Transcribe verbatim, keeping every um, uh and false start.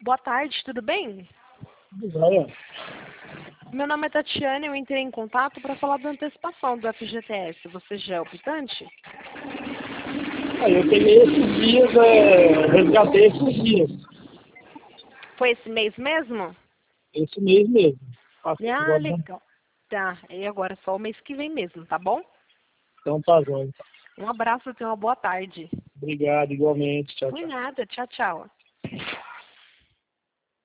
Boa tarde, tudo bem? Tudo jóia. Meu nome é Tatiane, eu entrei em contato para falar da antecipação do F G T S. Você já é optante? Aí eu peguei esses dias, é, resgatei esses dias. Foi esse mês mesmo? Esse mês mesmo. Passei Ah, agora, né? legal. Tá, e agora só o mês que vem mesmo, tá bom? Então tá jóia. Um abraço e tenha uma boa tarde. Obrigado, igualmente. Tchau, Por tchau. nada, tchau, tchau.